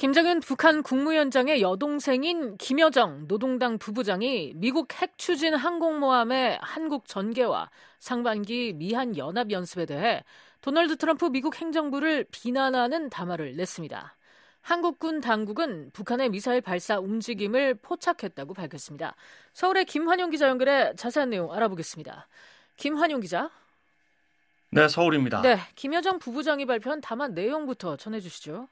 김정은 북한 국무위원장의 여동생인 김여정 노동당 부부장이 미국 핵 추진 항공모함의 한국 전개와 상반기 미한 연합연습에 대해 도널드 트럼프 미국 행정부를 비난하는 담화를 냈습니다. 한국군 당국은 북한의 미사일 발사 움직임을 포착했다고 밝혔습니다. 서울의 김환용 기자 연결해 자세한 내용 알아보겠습니다. 김환용 기자. 네, 서울입니다. 네, 김여정 부부장이 발표한 담화 내용부터 전해주시죠.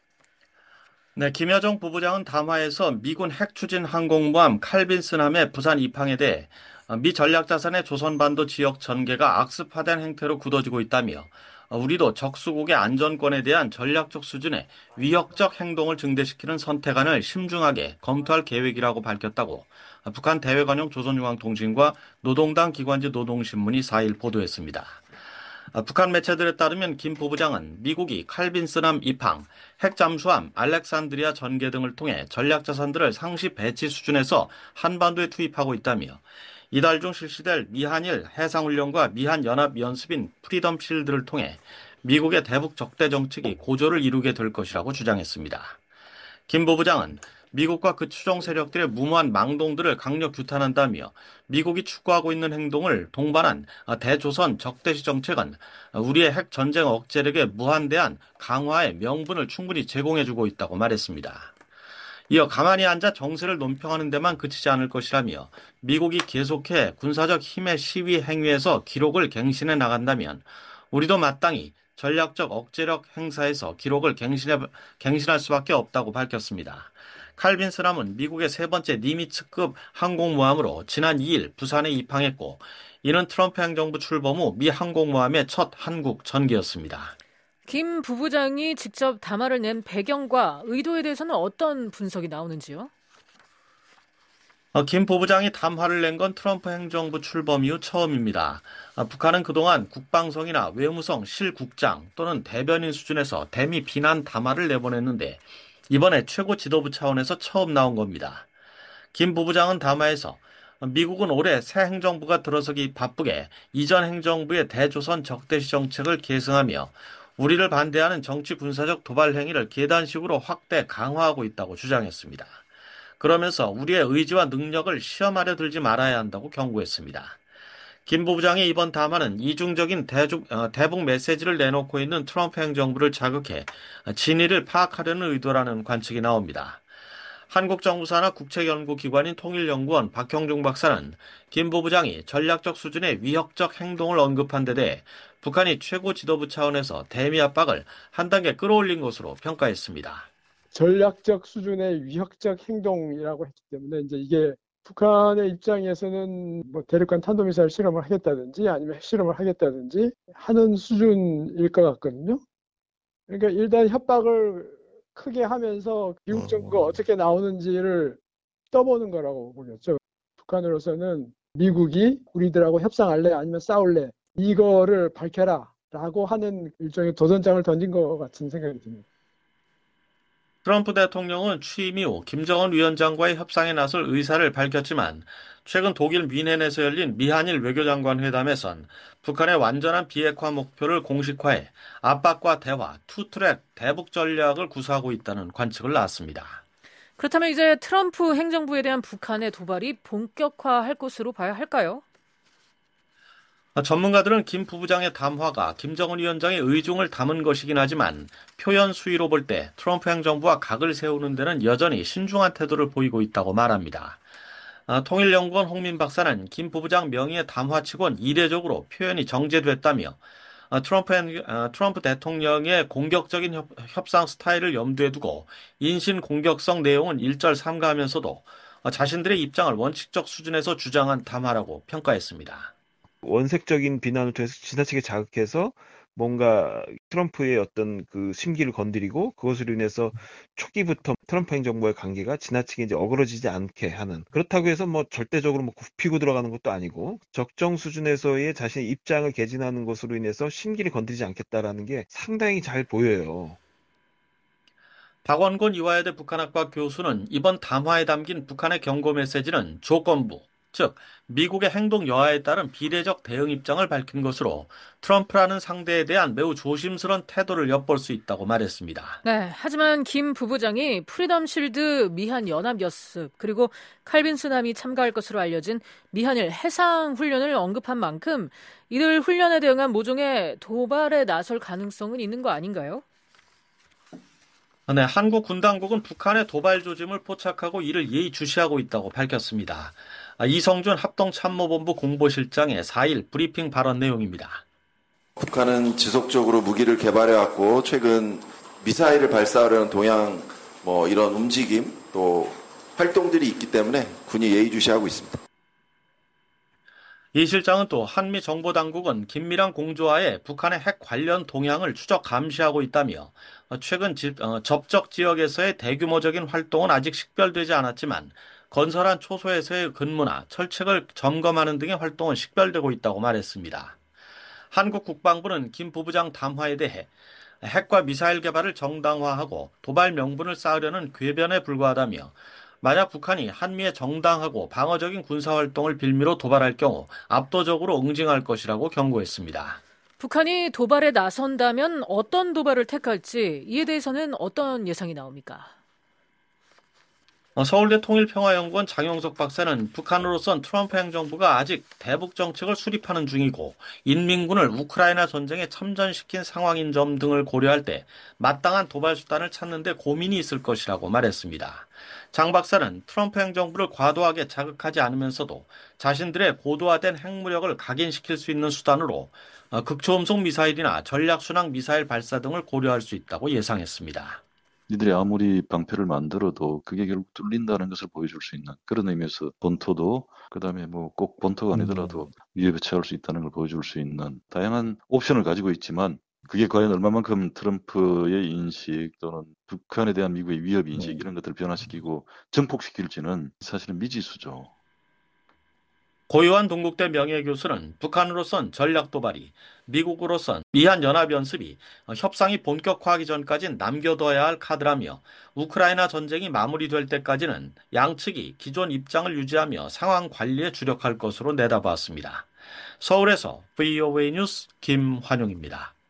네, 김여정 부부장은 담화에서 미군 핵추진 항공모함 칼빈슨함의 부산 입항에 대해 미 전략자산의 조선반도 지역 전개가 악습화된 행태로 굳어지고 있다며 우리도 적수국의 안전권에 대한 전략적 수준의 위협적 행동을 증대시키는 선택안을 심중하게 검토할 계획이라고 밝혔다고 북한 대외관용 조선중앙통신과 노동당 기관지 노동신문이 4일 보도했습니다. 북한 매체들에 따르면 김 부부장은 미국이 칼빈슨함 입항, 핵잠수함, 알렉산드리아 전개 등을 통해 전략자산들을 상시 배치 수준에서 한반도에 투입하고 있다며 이달 중 실시될 미한일 해상훈련과 미한연합연습인 프리덤 실드를 통해 미국의 대북 적대 정책이 고조를 이루게 될 것이라고 주장했습니다. 김 부부장은 미국과 그 추종 세력들의 무모한 망동들을 강력 규탄한다며 미국이 추구하고 있는 행동을 동반한 대조선 적대시 정책은 우리의 핵 전쟁 억제력의 무한대한 강화의 명분을 충분히 제공해주고 있다고 말했습니다. 이어 가만히 앉아 정세를 논평하는 데만 그치지 않을 것이라며 미국이 계속해 군사적 힘의 시위 행위에서 기록을 갱신해 나간다면 우리도 마땅히 전략적 억제력 행사에서 기록을 갱신할 수밖에 없다고 밝혔습니다. 칼빈슨함은 미국의 세 번째 니미츠급 항공모함으로 지난 2일 부산에 입항했고 이는 트럼프 행정부 출범 후 미 항공모함의 첫 한국 전개였습니다. 김 부부장이 직접 담화를 낸 배경과 의도에 대해서는 어떤 분석이 나오는지요? 김 부부장이 담화를 낸 건 트럼프 행정부 출범 이후 처음입니다. 북한은 그동안 국방성이나 외무성 실국장 또는 대변인 수준에서 대미 비난 담화를 내보냈는데 이번에 최고 지도부 차원에서 처음 나온 겁니다. 김 부부장은 담화에서 미국은 올해 새 행정부가 들어서기 바쁘게 이전 행정부의 대조선 적대시 정책을 계승하며 우리를 반대하는 정치 군사적 도발 행위를 계단식으로 확대 강화하고 있다고 주장했습니다. 그러면서 우리의 의지와 능력을 시험하려 들지 말아야 한다고 경고했습니다. 김 부부장의 이번 담화는 이중적인 대북 메시지를 내놓고 있는 트럼프 행정부를 자극해 진위를 파악하려는 의도라는 관측이 나옵니다. 한국 정부 산하 국책연구기관인 통일연구원 박형중 박사는 김 부부장이 전략적 수준의 위협적 행동을 언급한 데 대해 북한이 최고 지도부 차원에서 대미 압박을 한 단계 끌어올린 것으로 평가했습니다. 전략적 수준의 위협적 행동이라고 했기 때문에 이제 이게 북한의 입장에서는 뭐 대륙간 탄도미사일 실험을 하겠다든지 아니면 핵실험을 하겠다든지 하는 수준일 것 같거든요. 그러니까 일단 협박을 크게 하면서 미국 정부가 어떻게 나오는지를 떠보는 거라고 보겠죠. 북한으로서는 미국이 우리들하고 협상할래 아니면 싸울래 이거를 밝혀라 라고 하는 일종의 도전장을 던진 것 같은 생각이 듭니다. 트럼프 대통령은 취임 이후 김정은 위원장과의 협상에 나설 의사를 밝혔지만 최근 독일 뮌헨에서 열린 미한일 외교장관 회담에선 북한의 완전한 비핵화 목표를 공식화해 압박과 대화, 투트랙 대북 전략을 구사하고 있다는 관측을 낳았습니다. 그렇다면 이제 트럼프 행정부에 대한 북한의 도발이 본격화할 것으로 봐야 할까요? 전문가들은 김 부부장의 담화가 김정은 위원장의 의중을 담은 것이긴 하지만 표현 수위로 볼 때 트럼프 행정부와 각을 세우는 데는 여전히 신중한 태도를 보이고 있다고 말합니다. 통일연구원 홍민 박사는 김 부부장 명의의 담화치곤 이례적으로 표현이 정제됐다며 트럼프 대통령의 공격적인 협상 스타일을 염두에 두고 인신 공격성 내용은 일절삼가하면서도 자신들의 입장을 원칙적 수준에서 주장한 담화라고 평가했습니다. 원색적인 비난을 통해서 지나치게 자극해서 뭔가 트럼프의 어떤 그 심기를 건드리고 그것으로 인해서 초기부터 트럼프 행정부의 관계가 지나치게 이제 어그러지지 않게 하는, 그렇다고 해서 뭐 절대적으로 뭐 굽히고 들어가는 것도 아니고 적정 수준에서의 자신의 입장을 개진하는 것으로 인해서 심기를 건드리지 않겠다라는 게 상당히 잘 보여요. 박원곤 이화여대 북한학과 교수는 이번 담화에 담긴 북한의 경고 메시지는 조건부, 즉 미국의 행동 여하에 따른 비례적 대응 입장을 밝힌 것으로 트럼프라는 상대에 대한 매우 조심스러운 태도를 엿볼 수 있다고 말했습니다. 네, 하지만 김 부부장이 프리덤 실드 미한 연합 연습 그리고 칼빈 스남이 참가할 것으로 알려진 미한일 해상 훈련을 언급한 만큼 이들 훈련에 대응한 모종의 도발에 나설 가능성은 있는 거 아닌가요? 네, 한국 군 당국은 북한의 도발 조짐을 포착하고 이를 예의주시하고 있다고 밝혔습니다. 이성준 합동참모본부 공보실장의 4일 브리핑 발언 내용입니다. 북한은 지속적으로 무기를 개발해왔고 최근 미사일을 발사하려는 동향 이런 움직임 또 활동들이 있기 때문에 군이 예의주시하고 있습니다. 이 실장은 또 한미 정보당국은 긴밀한 공조하에 북한의 핵 관련 동향을 추적 감시하고 있다며 최근 접적 지역에서의 대규모적인 활동은 아직 식별되지 않았지만 건설한 초소에서의 근무나 철책을 점검하는 등의 활동은 식별되고 있다고 말했습니다. 한국 국방부는 김 부부장 담화에 대해 핵과 미사일 개발을 정당화하고 도발 명분을 쌓으려는 궤변에 불과하다며 만약 북한이 한미의 정당하고 방어적인 군사활동을 빌미로 도발할 경우 압도적으로 응징할 것이라고 경고했습니다. 북한이 도발에 나선다면 어떤 도발을 택할지 이에 대해서는 어떤 예상이 나옵니까? 서울대 통일평화연구원 장용석 박사는 북한으로선 트럼프 행정부가 아직 대북 정책을 수립하는 중이고 인민군을 우크라이나 전쟁에 참전시킨 상황인 점 등을 고려할 때 마땅한 도발 수단을 찾는 데 고민이 있을 것이라고 말했습니다. 장 박사는 트럼프 행정부를 과도하게 자극하지 않으면서도 자신들의 고도화된 핵무력을 각인시킬 수 있는 수단으로 극초음속 미사일이나 전략순항 미사일 발사 등을 고려할 수 있다고 예상했습니다. 이들이 아무리 방패를 만들어도 그게 결국 뚫린다는 것을 보여줄 수 있는 그런 의미에서 본토도 그다음에 꼭 본토가 아니더라도 위협에 처할 수 있다는 걸 보여줄 수 있는 다양한 옵션을 가지고 있지만 그게 과연 얼마만큼 트럼프의 인식 또는 북한에 대한 미국의 위협 인식 이런 것들을 변화시키고 증폭시킬지는 사실은 미지수죠. 고요한 동국대 명예교수는 북한으로선 전략 도발이, 미국으로선 미한 연합연습이 협상이 본격화하기 전까진 남겨둬야 할 카드라며 우크라이나 전쟁이 마무리될 때까지는 양측이 기존 입장을 유지하며 상황 관리에 주력할 것으로 내다봤습니다. 서울에서 VOA 뉴스 김환용입니다.